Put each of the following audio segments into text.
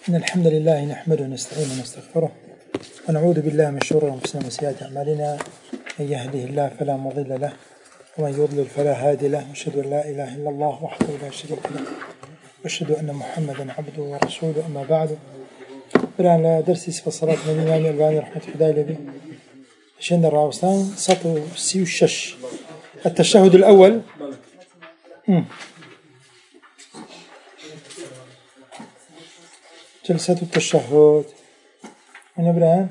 إن الحمد لله نحمده ونستعينه ونستغفره ونعوذ بالله من شرور أنفسنا وسيئات أعمالنا. من يهده الله فلا مضل له ومن يضلل فلا هادي له. أشهد أن لا إله إلا الله وحده لا شريك له وأشهد أن محمدا عبده ورسوله. أما بعد، بران درسي في صلاة النبي الألباني رحمة الله عليه شن الراوستان سطو سيو الشش التشهد الأول. جلسة التشهد من بران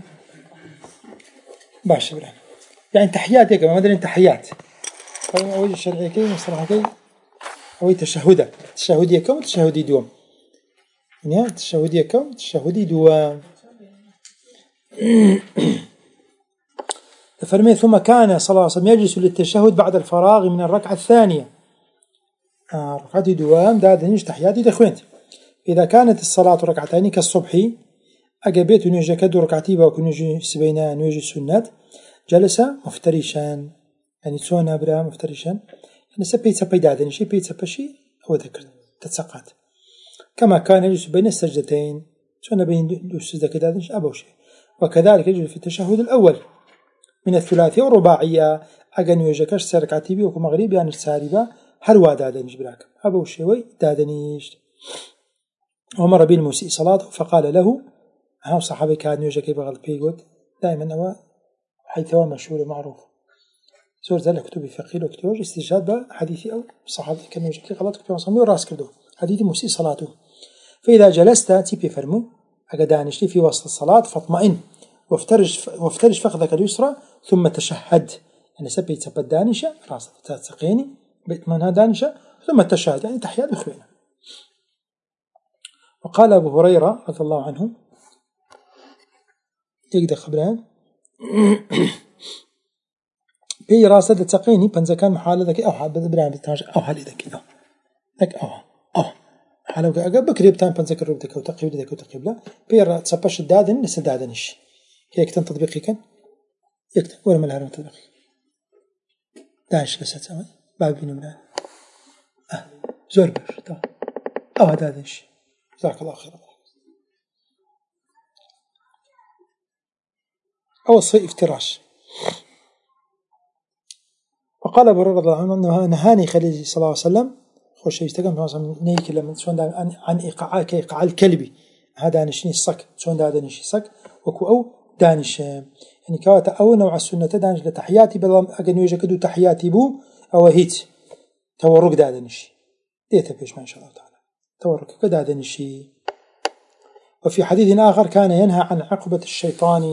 باش بران يعني تحيات هيك ما ادري تحيات أول الشرعية كي مصطلح كي أو تشهدية كم تشهدي دوم يعني تشهدية كم تشهدي دوم. فرمي ثم كان صلى الله عليه وسلم يجلس للتشهد بعد الفراغ من الركعة الثانية. ركعة دوام داد نيش تحياتي دخوينت. إذا كانت الصلاة ركعتين كالصبح أجابيت نيجي كدو ركعتي باكو نيجي سبينا نيجي سنات جلس مفترشا يعني تسونا برا مفترشا يعني سبي دادن شي بيت سبشي هو ذكر تتسقط كما كان يجلس بين السجدتين تسونا بين دو السجدة كدادن أبو شيء. وكذلك يجلس في التشهد الأول من الثلاثية والرباعية أجن يجكش سركعتي بي وكو مغربي عن الساربة هروا دادنيش براك أبو شوي دادنيش. ومر بالمسيء صلاته فقال له ها صحابي كان يجكي بغلط بيقود دائما هو حيث هو مشهور معروف زور ذلك كتب فقيه وكتوج استجاب حديثي أو صحابي كان يجكي غلط كتب صمي وراس كردو حديث مسيء صلاته. فإذا جلست تيبي فرمو أجدانيش لي في وسط الصلاة فاطمئن وافترش فخذك اليسرى ثم تشهد يعني سبيت سبت دانشة راسك تسقيني بإطمئنها دانشة ثم تشهد يعني تحيات بخوينا. وقال أبو هريرة رضي الله عنه يقدر خبران بي راسك تسقيني بنزا كان محالة ذكي أو حال بدبران بتاج أو حال ذكي ذك أو حالك أجاب بكريب تام بنزا كربتك أو تقيب ذك أو تقيب لا بي رأس تسبش الدادن نسل دادنش هيك تم تطبيقي كان يكتب ولا ملهر تطبيقي داعش لسه تسوي باب بنمران زربر تا أو هذا داش جزاك الله خير. أو الصي افتراش. وقال أبو هريرة رضي الله عنه أنه نهاني خليل صلى الله عليه وسلم خوش يستقم في مثلا نيك لما تسون عن إيقاع الكلبي هذا نشني الصك تسون هذا نشني الصك وكو أو دانش يعني كواتا أو نوع السنة دانش لتحياتي بلام أجنو يجكدو تحياتي بو أو هيت تورك دادنشي ديتا بيش ما إن شاء الله تعالى تورك كدادنشي. وفي حديث آخر كان ينهى عن عقبة الشيطان.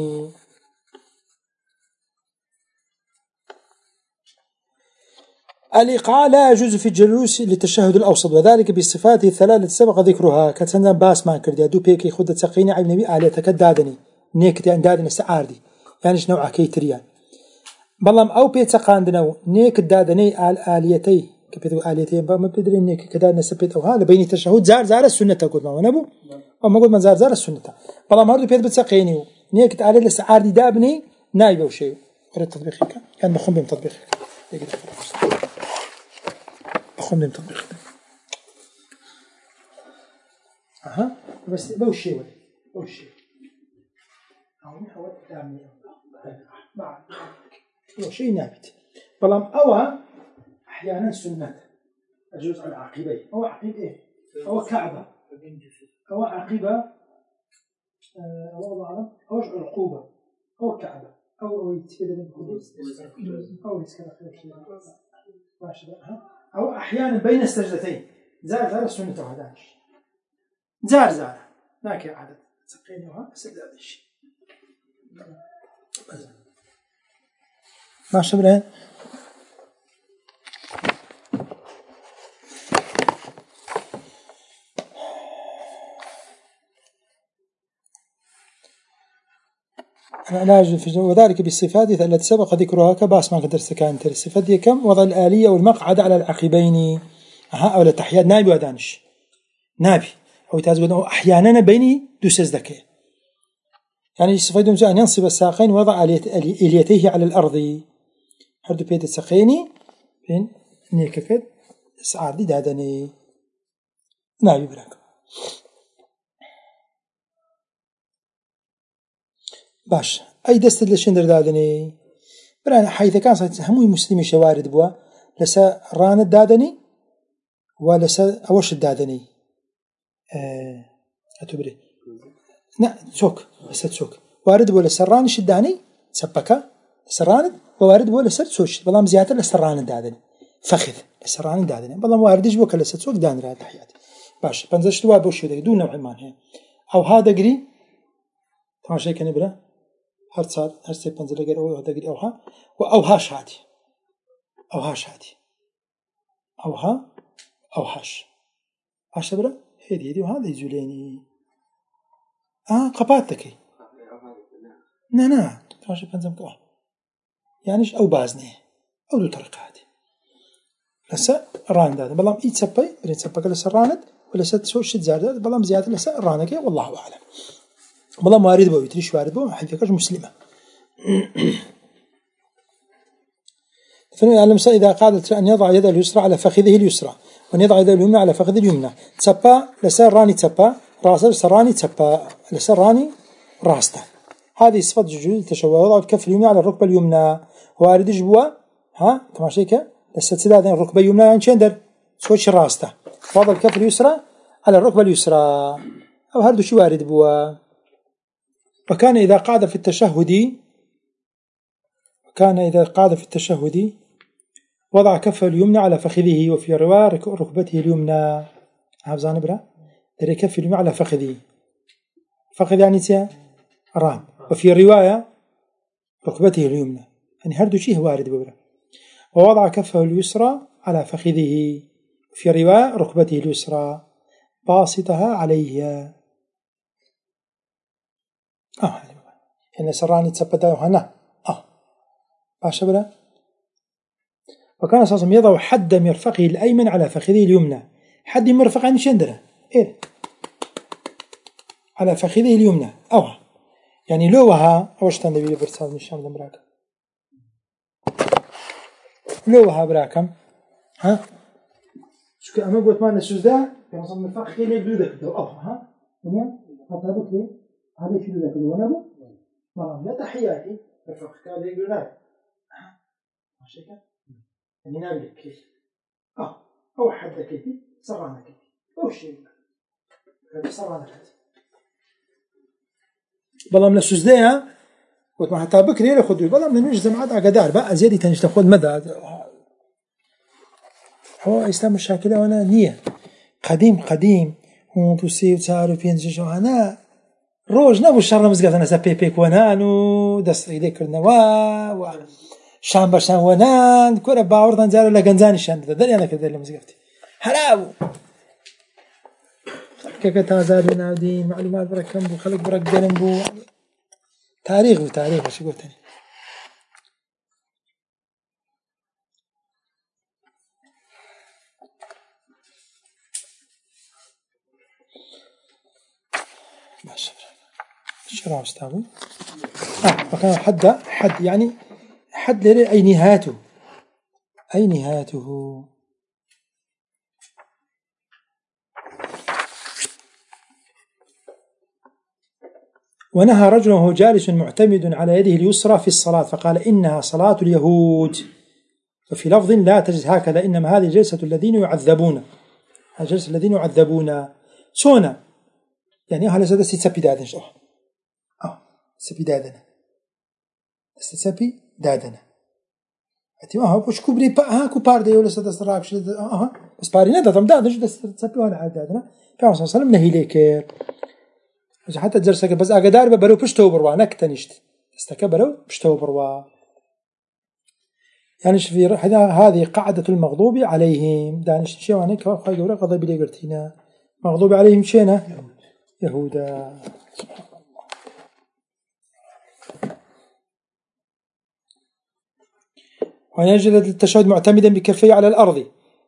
الإيقاع لا يجوز في الجلوس للتشهد الأوسط وذلك بالصفات الثلاث التي سبق ذكرها كتسنى باس ما كردي دو بيكي خد تسقيني على النبي آليتك دادني نيكتي عن دادني سعاردي يعني إيش نوع كيتريان بلام أو بيتسق عندنا نيك دادني آليتي كبيتو آليتين ما بدري نيك كدادنا سبيت أو هذا بين التشهد زار السنة تقول ما ونبو أما قول من زار السنة بلام هردو بيت بتسقيني نيك آلية لسعاردي دابني نايبه وشيء قرأت تطبيقك كان بخون بهم تطبيقك بخون بهم تطبيقك بس بوشي ولا بوشي أو دامي مع شيء نابت بلام أو أحيانا سنة الجزء العقبي أو عقب إيه أو كعبة أو عقبة أو الله أعلم أو عقوبة أو كعبة أو يتفيد أو يسكر أو أحيانا بين السجدتين زار السنة وهداش زار لكن عدد سقينها سجدتش ماشي بلاه. علاج في وذلك بالصفات التي سبق ذكرها كباس ما قدر سكان ترى الصفات دي كم وضع الآلية والمقعد على العقبين أو التحيات نابي ودانش نابي أو تازود أحيانا بيني دوسز ذكي يعني الصفات دون أن ينصب الساقين وضع إليتيه على الأرض هردو بيت الساقيني بين نيككد سعار دي دادني نابي براك. باش أي دست لشين دردادني برا حيث كان هموي مسلمي شوارد بوا لسا ران الدادني ولسا أوش الدادني أتبري لا تسوك لسا تسوك وارد بوا لسا ران الشداني تسبكا لسا ران ووارد بوا لسا تسوش بلام زيادة لسا ران الدادني فخذ لسا ران الدادني بلام واردش بوا كلسا تسوك دان راد حياتي باش بنزلش دوار بوشي دون نوع مان هي أو هذا قري تماشي كان برا هرصار هرسي بنزل قري أو هذا قري أوها وأوهاش هادي أوهاش هادي أوها أوهاش هاش برا هدي وهذا يزوليني قباتك نا تماشي بنزل كوا يعنيش أو بازني أو دو طريقة هادي لسا ران داد بلام إيد سبي برين سبك لسا راند ولا ست شد زاد بلام زيادة لسا رانك والله أعلم بلام وارد بو يتريش وارد بو حيث مسلمة فنعلم إذا قادت أن يضع يده اليسرى على فخذه اليسرى وأن يضع يده اليمنى على فخذه اليمنى تسبا لسا راني تسبا راسه سراني تسبا لسا راني راسته هذه صفة جزء التشوه وضع الكف اليمنى على الركبة اليمنى وارد جبوا تماشي كا لسا تسداد الركبة اليمنى يعني شندر سويش راسته وضع الكف اليسرى على الركبة اليسرى أو هردو شي وارد بوا وكان إذا قعد في التشهد وضع كفه اليمنى على فخذه وفي رواية ركبته اليمنى عاوزان برا دري كف اليمنى على فخذه فخذ يعني تيا رام وفي رواية ركبته اليمنى يعني هردو شيء وارد ببرا ووضع كفه اليسرى على فخذه في رواية ركبته اليسرى باسطها عليها يعني سراني تثبتها هنا باشا بلا وكان صلى الله عليه وسلم يضع حد مرفقه الأيمن على فخذه اليمنى حد مرفق يعني شندره على فخذه اليمنى يعني لوها أوش تندبي برسال من الشام دمراك لوها براكم شو كأما قلت ما نسوزده كما صلى مرفق خيلي بلودك دو هنا حتى بكلي هذا في بلودك دو ونبو لا تحياتي مرفق كالي بلودك ماشي كده يعني نعمل كيف أو حد كيفي صرانا كيفي أو شيء هذا صرانا كيفي بلام لسوزدها قلت ما حتى بكري له خدوي بلام نمشي زمعات عقدار بقى زيادة تنش تاخذ مدى هو إسلام مشاكله وانا نية قديم وبوسي وتعرف ينجش وانا روج نبو الشر مزقات انا سبيبيك ونانو دس إليك النوا شام بشان ونان كورا باوردان جارو لغنزاني شان دل انا كذا اللي مزقفتي حلاو خلك تازال نادين معلومات بركم بو خلق برك دلم بو تاريخ شو قلت ثاني ماشي شراب استاوي وكان حد يعني حد لري أي نهايته ونهى رجل وهو جالس معتمد على يده اليسرى في الصلاة فقال إنها صلاة اليهود وفي لفظ لا تجلس هكذا إنما هذه جلسة الذين يعذبون سونا يعني أهل زاد سيتسبي دادن سبي دادنا أتي بوش كبري هاكو باردي ولا سدستراك بس بارينا ده دادن شو تسبي ولا عاد دادنا كان صلى الله عليه وسلم نهي ليكير حتى جلسة بس أقدار ببرو بشتو بروا نكتنشت استكبروا بشتو بروا يعني في هذه قاعدة المغضوب عليهم دانش شيء وانك خايف ولا قضي بلي قرتينا مغضوب عليهم شينا يهودا ويجلد التشهد معتمدا بكفيه على الأرض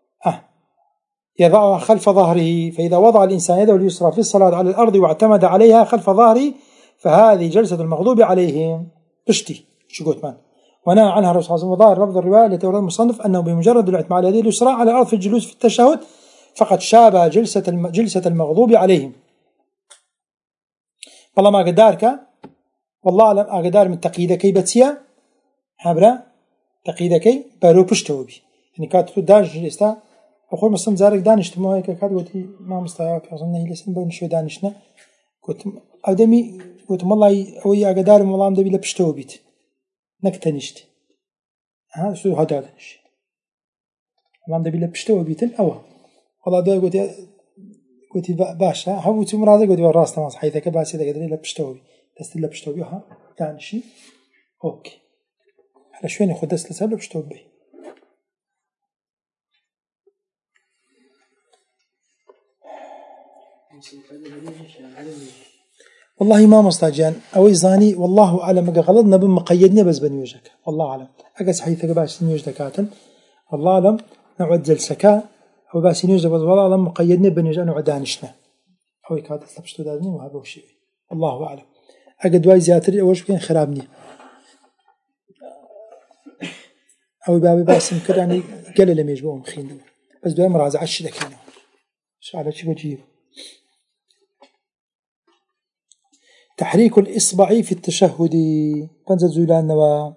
يضعها خلف ظهره فإذا وضع الإنسان يده اليسرى في الصلاة على الأرض واعتمد عليها خلف ظهره فهذه جلسة المغضوب عليهم بشتي شو قلت مان ونهى عنها الرسول صلى الله عليه وسلم وظاهر لفظ الرواية التي ورد المصنف أنه بمجرد الاعتماد على يده اليسرى على الأرض في الجلوس في التشهد فقد شابه جلسة المغضوب عليهم والله ما قدارك والله أعلم أقدار من تقييدكي بتسيا هبرا تقييدكي بارو بشتوبي يعني كاتو داج استا أقول مثلا زارك دانشت ما هيك كات قلتي ما مستوى في أظن هي لسه بنشوف دانشنا قلت أدمي قلت والله أوي أقدار والله أم دبي لبشتوبيت نكتنشت ها شو هذا دانش والله أم دبي لبشتوبيتن أوه والله ده قلت باشا هو تمرض قلت والراس تماس حيثك باسي ده قدري لبشتوبي دست لبشتوبي ها دانشي أوكي على شوين ياخد دست لسه لبشتوبي والله ما مستعجان أو زاني والله أعلم غلطنا بمقيدنا بس بنيوجك والله أعلم أجلس حيث باش نيوج دكاتن والله أعلم نعد جلسكا أو باش نيوج بس والله أعلم مقيدنا بنيوج أنا دانشنا أو يكاد تلبشتو دادني وهذا هو الشيء والله أعلم أجد واي زياتري أوش بين خرابني أو بابي باس كده يعني قال لهم يجبون خين بس دوام راز عش ذكينا شو على شيء بجيب تحريك الإصبع في التشهد بنزل زولان نوا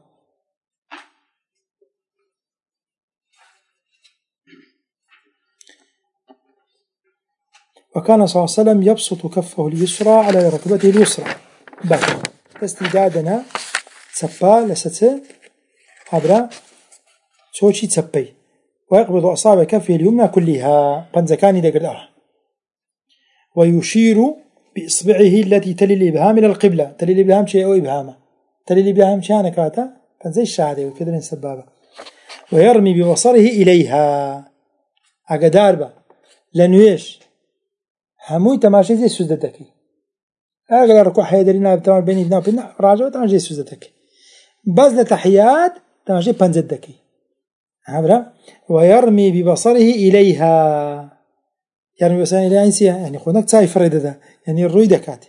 وكان صلى الله عليه وسلم يبسط كفه اليسرى على ركبته اليسرى بك استدادنا تسبا لست عبر سوشي تسبي ويقبض أصابع كفه اليمنى كلها بنزكاني دقلها ويشير بإصبعه التي تلي الإبهام إلى القبلة تلي الإبهام شيء أو إبهامه تلي الإبهام شيء أنا كاتا فنزي الشهادة وكذا السبابة ويرمي ببصره إليها أقداربا لنويش هموي تماشي زي سجدتك أقدر ركوع حيدرنا بتمام بيني بنا راجع تماشي سجدتك بس لتحيات تماشي بنزدك عبرة ويرمي ببصره إليها يعني بس إلى أنسيا يعني خونك تاي فريدة ده يعني الروي دكاتي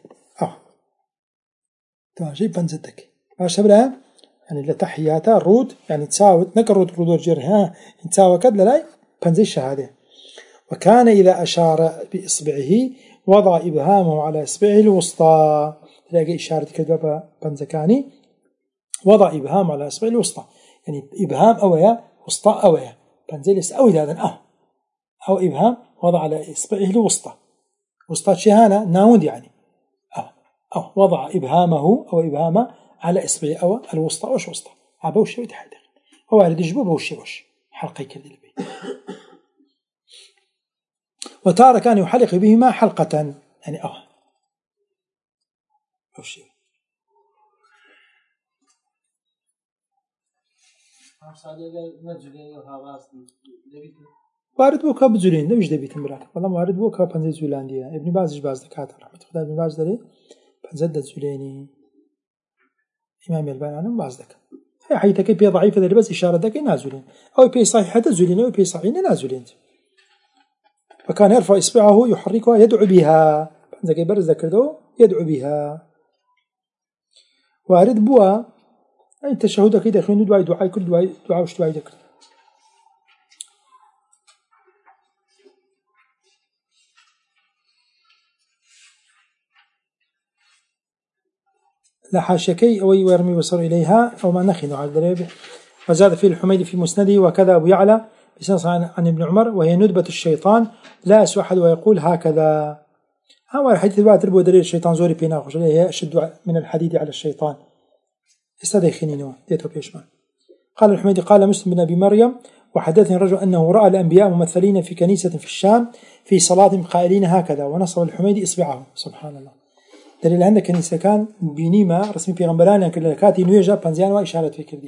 تماشي بنزدك باش هبرها يعني لتحياتها رود يعني تساوت نكر رود الجرها تساوى كد لاي بنزي الشهادة وكان إذا أشار بإصبعه وضع إبهامه على إصبعه الوسطى تلاقي إشارة كذبة بنزكاني وضع إبهام على إصبعه الوسطى يعني إبهام أويا وسطى أويا بنزيلس أو هذا أو إبهام وضع على إصبعه الوسطى وسطى شهانة ناوند يعني أو وضع إبهامه أو إبهامه على إصبعه أو الوسطى وش وسطى عبوش وتحدث هو على دجبه بوش حلقي كذا البيت وتارة كان يحلق بهما حلقة يعني بوش وارد بوكا بزولين ده وش دبيت مراك والله وارد بوكا بنزل زولاندية ابن باز باز دكاتره رحمة الله ابن باز دري بنزل زوليني إمام الباني أنا باز دك حيث كي بي ضعيفة ده بس إشارة دك نازلين أو بي صحيحة زولين أو بي صحيحين نازلين فكان يرفع إصبعه يحركها يدعو بها بنزل كي برز ذكره يدعو بها وارد بوا أي تشهد كده خلينا دعاء كل دعاء وش دعاء ذكر لا حاشكي أو يرمي بصر إليها أو ما نخن على الدريب وزاد فيه الحميدي في مسنده وكذا أبو يعلى بسنص عن ابن عمر وهي ندبة الشيطان لا أسوى أحد ويقول هكذا هو الحديث الواحد تربو دليل الشيطان زوري بيناخش هي أشد من الحديد على الشيطان استدعي خنينوا ديته بيشمان قال الحميدي قال مسلم بن أبي مريم وحدثني الرجل أنه رأى الأنبياء ممثلين في كنيسة في الشام في صلاة قائلين هكذا ونصب الحميدي إصبعه سبحان الله دليل عندك كنيسة كان بينيما رسمي في غنبران يعني كل كاتي نويجا بنزيان وإشارة في كردية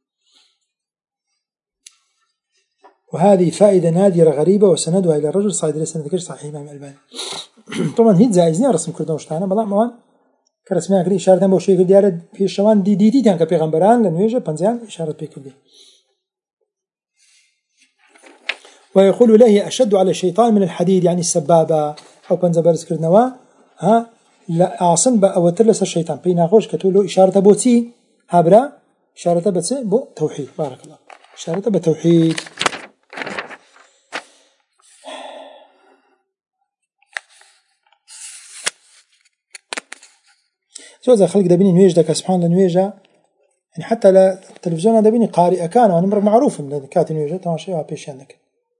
وهذه فائدة نادرة غريبة وسندها إلى الرجل صايد لسنة ذكر صحيح إمام الألباني طبعا هيد زائزني رسم كردون وشتانا بلا موان كرسمي أكري إشارة بوشي كردية في الشوان دي كان كبي غنبران لنويجا بنزيان إشارة في كردية ويقول له أشد على الشيطان من الحديد يعني السبابة أو بنزبرز كردنوا لا أصلا بأوترلس الشيطان بيناقوش كتقوله إشارة بوتي هابرا إشارة بس بو توحيد بارك الله إشارة بتوحيد زوجة خلق دبني نويج دك سبحان الله نويجا يعني حتى لا التلفزيون دبني قارئ كان وأنا مرة معروف إن كات نويجا تماشي بيش عندك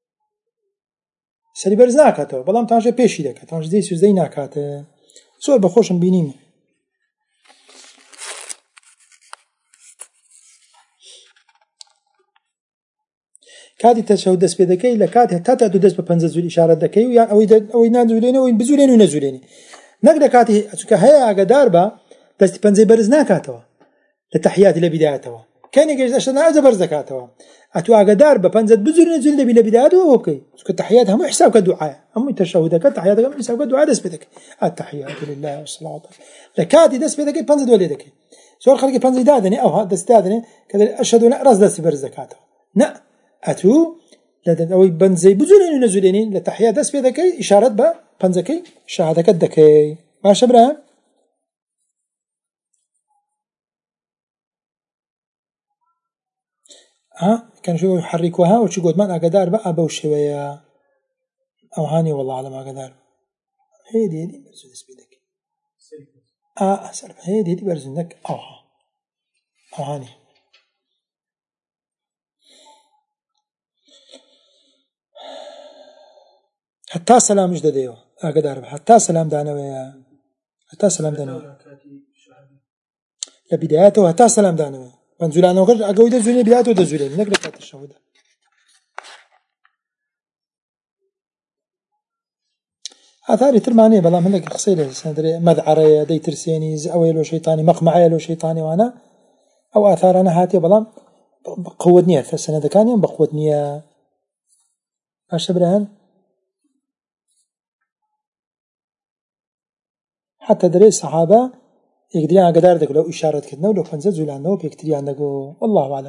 سري برزناك هاتو بلام تماشي بيشي دك تماشي زي سوزي ناكات سؤال بخوشم بينيني كاتي تشهد دس بيدكي لكاتي حتى تعدو دس ببنزل الإشارة دكي ويعني أو ينزليني أو ينبزوليني ونزوليني نقدر كاتي كهيا قدار با دس بنزل برزناكاتوا لتحيات لبدايتوا كان يجلس عشان هذا برزكاتوا أتوا قدار ببنزل بزوليني نزولي لبدايته أوكي التحيات هم حساب كدعاء هم تشهدك التحيات هم حساب كدعاء دس بيدك التحيات لله والصلاة لكاتي دس بيدكي بنزل وليدك سؤال خلقي بنزل دادني أو هذا دادني كذا أشهد أن رأس دس برزكاتوا لا أتو لدن أو بنزي بزولين ونزولين لتحيات دس بيدكي إشارة با بنزكي شهادك الدكي ما شبرها كان شو يحركوها وشو قد ما أقدر بقى بوشوية أو هاني والله على ما أقدر هيدي برزو دس بيدكي سلف هيدي برزنك أو هاني حتى سلام مش دديو أقدر حتى سلام دانوي حتى سلام دانوي لبدايته حتى سلام دانوي بنزولانه وكل أقوي دزولي بدايته دزولي نقدر كات الشهود أثاري ترمانية بلا منك خصيلة سندري مذعرة دي ترسيني زأويل وشيطاني مقمعيل وشيطاني وأنا أو آثار أنا هاتي بلا بقوة السنة ذكاني بقوة نية أشبرهن حتى دري الصحابة يقدرين على قدار ذلك لو إشارة كتنا ولو فنزل زولانه وبيكتري عندك والله أعلم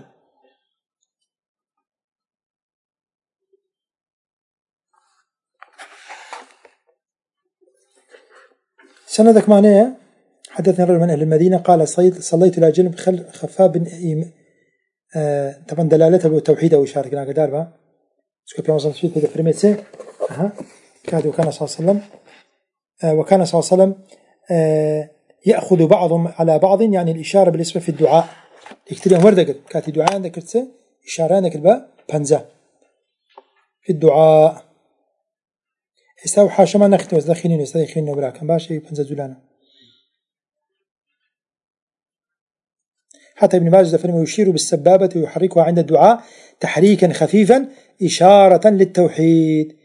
سندك معناه حدثنا رجل من أهل المدينة قال صليت إلى جنب خفاف بن طبعا دلالته بالتوحيد أو إشارة كنا قدار با سكوب يوم صلى في فريمتسه كاد وكان صلى الله عليه وسلم وكان صلى الله عليه وسلم يأخذ بعضهم على بعض يعني الإشارة بالنسبة في الدعاء يكتريهم وردقل كاتي دعاء عندك رتسه إشارة عندك الباء بنزا في الدعاء استوى حاشا ما نختم وزدخينين وزدخينين وبراكم باشي بنزا زولانا حتى ابن ماجه فرمى يشير بالسبابة ويحركها عند الدعاء تحريكا خفيفا إشارة للتوحيد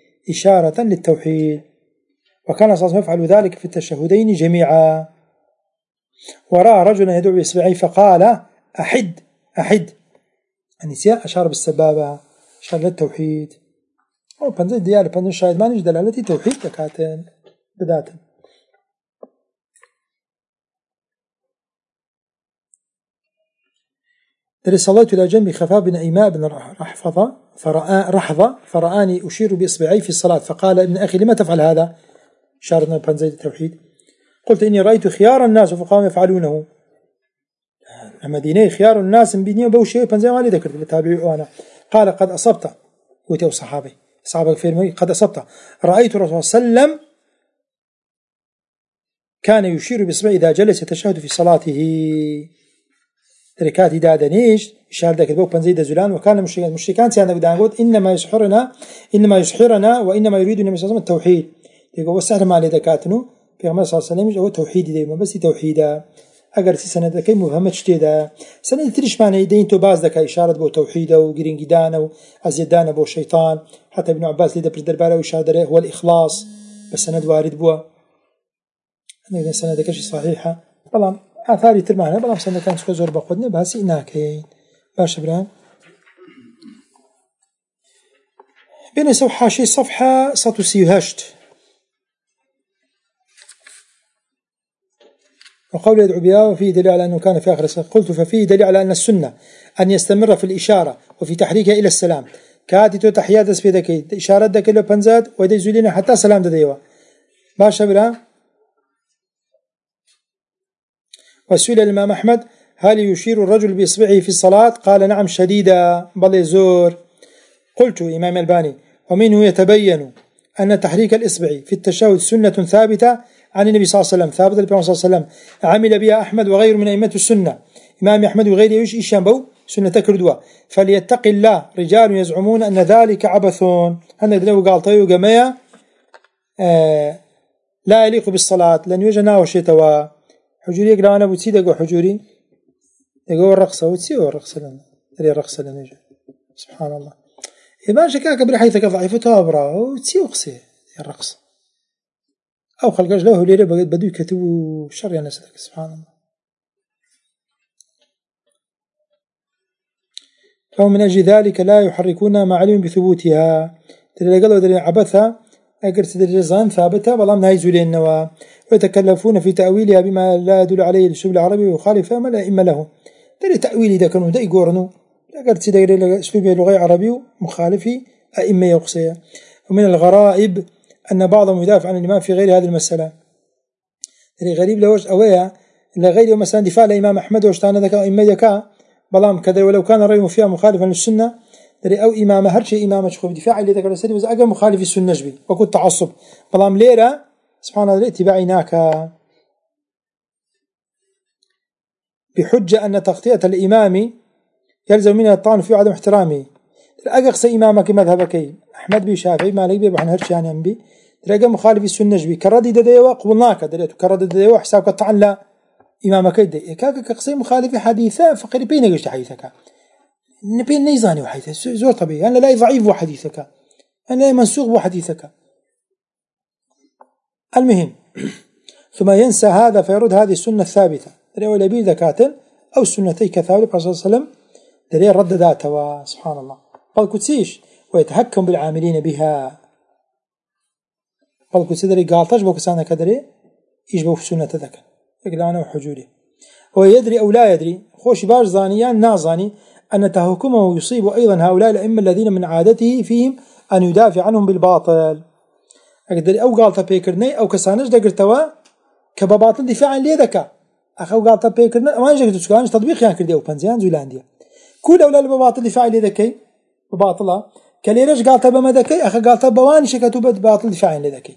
وكان صلى الله عليه وسلم يفعل ذلك في التشهدين جميعا ورأى رجلا يدعو بإصبعيه فقال أحد النساء أشار بالسبابة أشار للتوحيد بنزل ديال بنزل شاهد ما نجد دلالتي توحيد لكاتن بذاتا صليت إلى جنبي خفاف بن إيماء بن رحظة فرآني أشير بإصبعي في الصلاة فقال ابن أخي لما تفعل هذا شارنا بنزل التوحيد قلت إني رأيت خيار الناس فقام يفعلونه المدينة خيار الناس بيني وبوشي بنزل ما لي ذكرت بتابعي وأنا قال قد أصبت قلت يا صحابي فيرمي قد أصبت رأيت الرسول صلى الله عليه وسلم كان يشير بإصبعه إذا جلس يتشهد في صلاته تركات دادنيش إشارة ذاك البوك بنزيد زلان وكان المشركان سيانا بدان قلت إنما يسحرنا وإنما يريد النبي صلى الله عليه وسلم التوحيد يقول والسحر ما لذكاتنو في غمار صلى الله عليه وسلم هو توحيد ديما بس توحيدا أجر سنة ذكي مفهمة شتيدا سنة تريش معنى يدين تباز ذكا إشارة بو توحيدا وقرينجدانا وأزيدانا بو شيطان حتى ابن عباس ليدا بردربارة وإشارة هو الإخلاص بس سنة وارد بوا أنا سنة ذكاش صحيحة بلام آثاري ترمانا بلام سنة كان سكو زور بقودنا باسي إناكين باش بران بين سو حاشي صفحة 138 وقول يدعو بها وفيه دليل على أنه كان في آخر الصلاة قلت ففيه دليل على أن السنة أن يستمر في الإشارة وفي تحريكها إلى السلام كاتتو تحيات اسبيدك إشارة دك لو بنزاد ويدي زولين حتى سلام دديوا باشا برا وسئل الإمام أحمد هل يشير الرجل بإصبعه في الصلاة قال نعم شديدا بل زور قلت إمام الباني ومنه يتبين أن تحريك الإصبع في التشهد سنة ثابتة عن النبي صلى الله عليه وسلم ثابت النبي صلى الله عليه وسلم عمل بها أحمد وغيره من أئمة السنة إمام أحمد وغيره إيش ينبو سنة كردوا فليتق الله رجال يزعمون أن ذلك عبث هنا دلو قال طيو قمية لا يليق بالصلاة لن يوجنا وشيتوا حجوري يقرأ أنا بتسيد أقول حجوري يقول الرقصة وتسيو الرقصة لنا تري الرقصة لنا سبحان الله إيمان شكاك برحيثك ضعيفتها أبرا وتسيو قصي الرقصة أو خلقاش له ليرة بدو يكتبوا شر يا ناس سبحان الله فمن أجل ذلك لا يحركون ما علم بثبوتها ترى قالوا دري عبثها أجر تدريزان ثابتة والله من هاي زولين ويتكلفون في تأويلها بما لا يدل عليه الأسلوب العربي ويخالف ما لا إما له ترى تأويل إذا كانوا دا يقارنوا أجر تدري الأسلوب اللغوي العربي مخالفي أئمة يقصية ومن الغرائب أن بعضهم يدافع عن الإمام في غير هذه المسألة ترى غريب لوش أويا لغير مثلا دفاع الإمام أحمد واشتانا ذاك أئمة ذاك بلام كذا ولو كان رأيه فيها مخالفا للسنة ترى أو إمامة هرشي إمامة شخوف دفاع اللي ذكر السنة بس أجا مخالف السنة جبي وكنت تعصب بلام ليرة سبحان الله اتباعيناك بحجة أن تغطية الإمام يلزم منها الطعن فيه عدم احترامه ترى أجا قصي إمامك مذهبك أحمد بي شافعي مالك بي بحن هرشي يعني أنبي ترى أجا مخالف السنة جبي كردي دديوا قبلناك ترى كردي دديوا حسابك الطعن لا إمامك يدي كاك قصي مخالف حديثة فقري بينك إيش حديثك نبين نيزاني وحديثك زور طبيعي أنا لا ضعيف وحديثك أنا لا منسوخ وحديثك المهم ثم ينسى هذا فيرد هذه السنة الثابتة دري ولا بي ذكاة أو سنتي كثابت صلى الله عليه وسلم دري رد ذاته سبحان الله قال كتسيش ويتحكم بالعاملين بها قال كتسي دري قال تجبك سانا كدري يجبه في سنة ذكا إقلانا وحجوري ويدري أو لا يدري خوش باش ظانيان نازاني أن تهكمه يصيب أيضا هؤلاء الأئمة الذين من عادته فيهم أن يدافع عنهم بالباطل أقدر أو قال تبيكرني أو كسانج دقرتوا كبباطل دفاعا ليدك أخو قال تبيكرني ما يجي تسكانش تطبيق يعني كردي أو بنزيان زولانديا كل أولاد بباطل دفاعا ليدك بباطلة كليرش قال تبا مدكي أخو قال تبا وان شكتوا بباطل دفاعا ليدك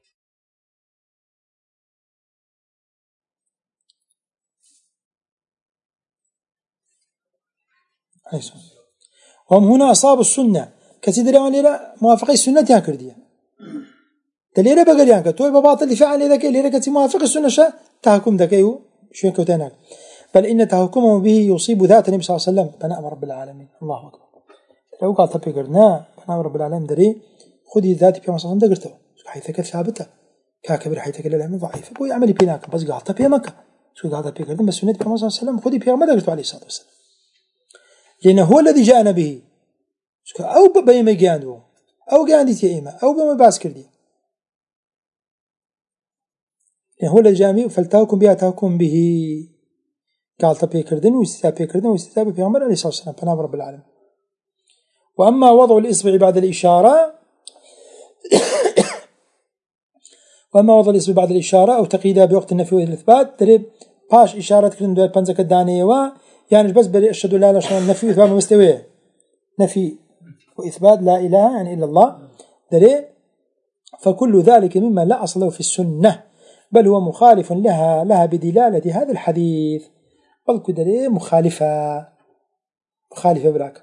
هم هنا أصاب السنة كتدري عن ليلة موافقي السنة تاكرديا تليرة بقول يعني كتوي بباطل دفاع عن لذاك ليلة كتي موافق السنة شا تهكم ذكيه شو كوتانك بل إن تهكمه به يصيب ذات النبي صلى الله عليه وسلم بناء رب العالمين الله أكبر لو قال طبي قرنا بناء رب العالمين دري خذي ذاتي في مصاصم دقرته حيث كانت ثابتة كاكبر حيث كلا العلم ضعيف بو يعمل بيناك بس قال طبي مكة شو قال طبي قرنا بس سنة في مصاصم السلام خذي بيها ما دقرته عليه الصلاة والسلام لأنه هو الذي جاءنا به أو بما جاندو أو جاندي تيما أو بما باس كردي يعني هو الذي جاء به فلتهكم بها تهكم به قال طبي كردن واستتابه كردن واستتابه في عمر عليه الصلاة والسلام فنام رب العالمين وأما وضع الإصبع بعد الإشارة وأما وضع الإصبع بعد الإشارة أو تقييدها بوقت النفي والإثبات تريب باش إشارة كردن دوال بنزك الدانية يعني بس بري أشهد لا إله إلا الله النفي وإثبات مستوية نفي وإثبات لا إله يعني إلا الله دري فكل ذلك مما لا أصل له في السنة بل هو مخالف لها بدلالة هذا الحديث بل كدري مخالفة براك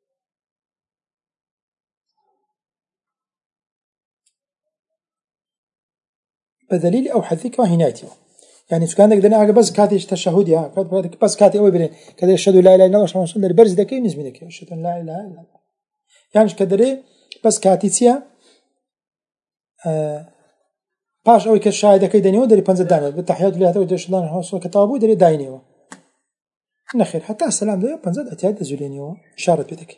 بدليل أو حديث وهنايته يعني سكان قدرنا بس كاتي التشهد يا بس كاتي أول برين كذا أشهد لا إله إلا الله سبحانه وتعالى البرز ذكي نسبي ذكي أشهد لا إله إلا الله يعني كدري بس كاتي تيا باش أو كشاهد كي دنيو دري بنزل دانه بالتحيات لله تعالى شلون حصل كتابه دري داينيو نخير حتى السلام ده بنزل أتياد زولينيو إشارة بذكي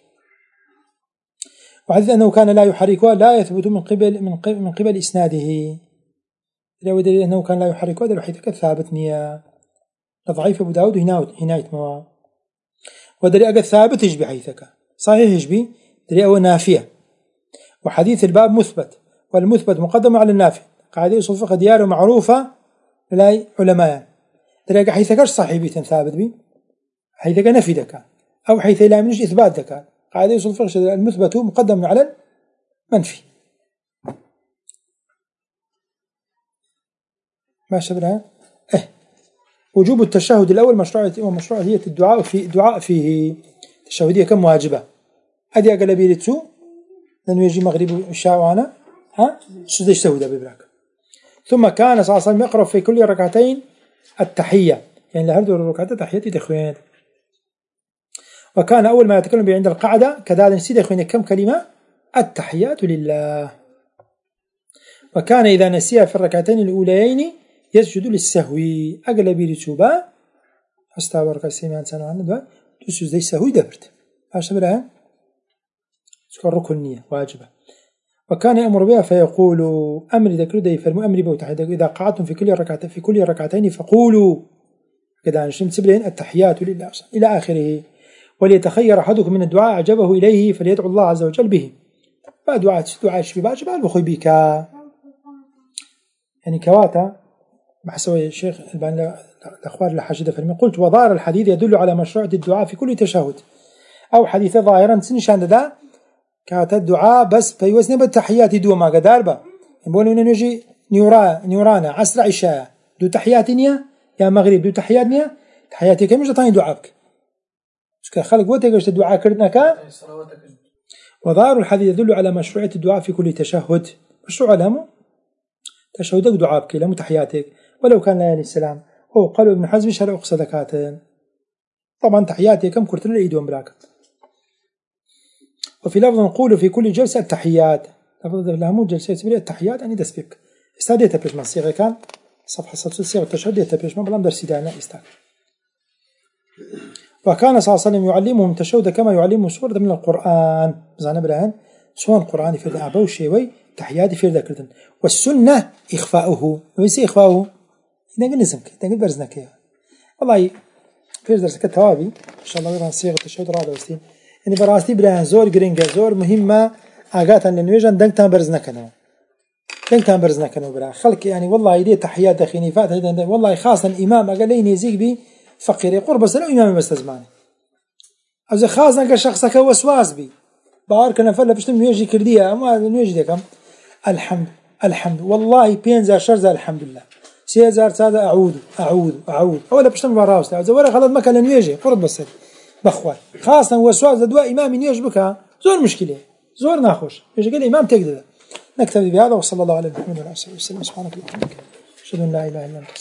وحديث أنه كان لا يحركها لا يثبت من قبل إسناده لو دليل أنه كان لا يحركها دليل حيث ثابت نية ضعيف أبو داود هناية موا ودليل أجل ثابت يشبه حيثك صحيح يشبه دليل أو نافية وحديث الباب مثبت والمثبت مقدم على النافي قاعدة يوصل فقه ديار معروفة للاي علماء دليل حيثك صحيح ثابت بي حيثك نفي ذكاء أو حيث لا منش إثبات ذكاء قاعدة يوصل فقه المثبت مقدم على المنفي ماشي برا وجوب التشهد الأول مشروعية الدعاء فيه التشهدية كم واجبة أدي أقل بيرتسو لأنه يجي مغرب الشاء وأنا سدش سهودة ببراك. ثم كان صلى الله عليه وسلم يقرأ في كل ركعتين التحية يعني لهردو الركعتين تحياتي دخوين. وكان أول ما يتكلم به عند القعدة كذلك نسيد دخوين كم كلمة التحيات لله. وكان إذا نسيها في الركعتين الأوليين يسجد للسهو أقل بيرتوبا أستابرك السيمان سنة عنه تسجد زي السهو دبرت هاشتا برها ركن النية واجبة. وكان يأمر بها فيقول أمر ذكر دي فالمؤمر بوتحيد إذا قعدتم في كل ركعتين فقولوا كذا نشم سبلين التحيات لله إلى آخره. وليتخير أحدكم من الدعاء أعجبه إليه فليدعو الله عز وجل به. دعاء شبيباش بالبخي بك يعني كواتا بحسوي الشيخ الباني الأخبار لحاجة فرمي قلت وظاهر الحديث يدل على مشروع الدعاء في كل تشهد أو حديث ظاهرا سنشان ذا كانت الدعاء بس فيوزن بالتحيات دو ما قدار با نقولوا نجي نيورانا عصر عشاء دو تحيات نيا يا مغرب دو تحيات نيا تحياتك مش تاني دعائك مش خلق وتقش الدعاء كردناك. وظاهر الحديث يدل على مشروعية الدعاء في كل تشهد مشروع لهم تشهدك دعائك لم تحياتك ولو كان لا السلام هو قالوا ابن حزم شرع أقصدكات طبعا تحياتي كم كرت الإيد ومبراك. وفي لفظ نقول في كل جلسة التحيات لفظ لهم جلسة يسمى التحيات يعني دسبك استاديتها بيش من صيغة كان صفحة 6 التشهد ديتها بيش من بلان درسي دانا استاد. وكان صلى الله عليه وسلم يعلمهم التشهد كما يعلمهم سورة من القرآن بزعنا برهان سورة القرآن في الأعباء والشيوي تحياتي في ذكرتن والسنة إخفاؤه ويس إخفاؤه إذا نسمك إذا برزنك والله في درسك التوابي إن شاء الله صيغة التشهد رابع وستين يعني براستي برهان زور جرينجا زور مهمة عاقاتا لنويجان دنكتان برزنكنا برا خلق يعني والله يدي تحيات دخيني فات والله خاصة الإمام قال لي يزيق بي فقير قرب بس لو إمام بستزمانه أذا خاصة كشخصك وسواس بي بارك نفلا بشتم نيجي كردية أما نيجي دكم الحمد والله بينزا شرزا الحمد لله سيزار هذا أعود أولا بشتم براوس إذا ورا خلط مكان نيجي قرب بس بخوال خاصة وسواس دواء إمام يجي بك زور مشكلة زور ناخوش يجي قال الإمام تقدر نكتفي بهذا وصلى الله على محمد وعلى آله وسلم سبحانك اللهم وبحمدك أشهد أن لا إله إلا أنت